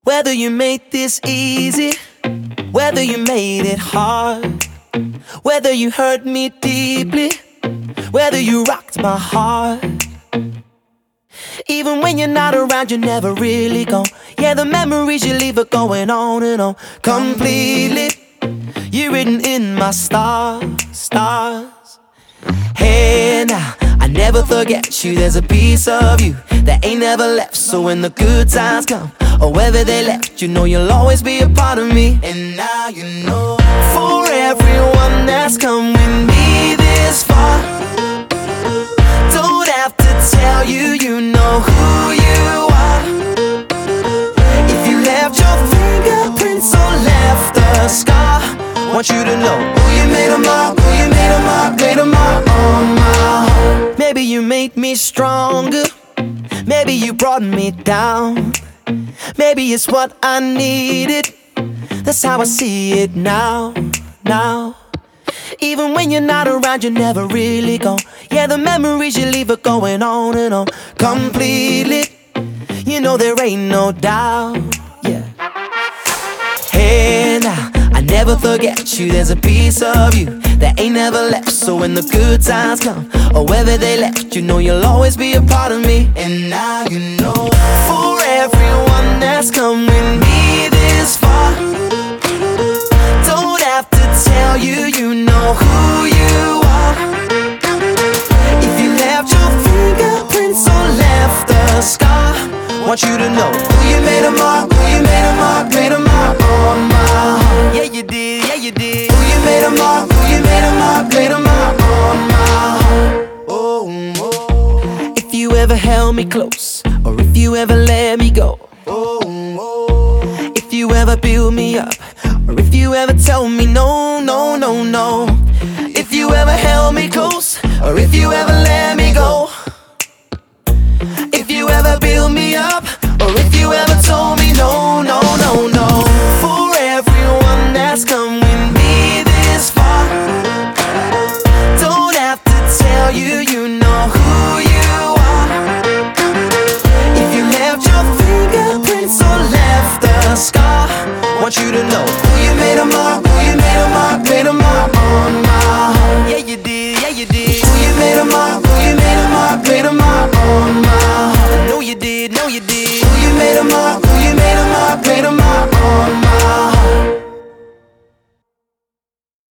Whether you made this easy, whether you made it hard, whether you hurt me deeply, whether you rocked my heart. Even when you're not around, you're never really gone. Yeah, the memories you leave are going on and on. Completely, you're written in my stars. Hey now, I never forget you. There's a piece of you that ain't never left. So when the good times come, or whether they left, you know you'll always be a part of me. And now you know, for everyone that's come with me this far, don't have to tell you, you know who you are. If you left your fingerprints or left a scar, want you to know who you made a mark, who you made a mark, made a mark on my heart. Maybe you made me stronger, maybe you brought me down, maybe it's what I needed. That's how I see it now. Even when you're not around, you're never really gone. Yeah, the memories you leave are going on and on. Completely, you know there ain't no doubt. Yeah. Hey now, I never forget you. There's a piece of you that ain't never left. So when the good times come, or whether they left, you know you'll always be a part of me. And now you know, for everyone that's come with me this far, don't have to tell you, you know who you are. If you left your fingerprints or left a scar, want you to know who you made a mark, who you made a mark, made a mark on my heart. Yeah you did, yeah you did. Who you made a mark, who you made a mark, made a mark on my heart. Oh. If you ever held me close, or if you ever let me go, if you ever build me up, or if you ever told me no, no, no, no. If you ever held me close, or if you ever let me go, if you ever build me up, or if you ever told me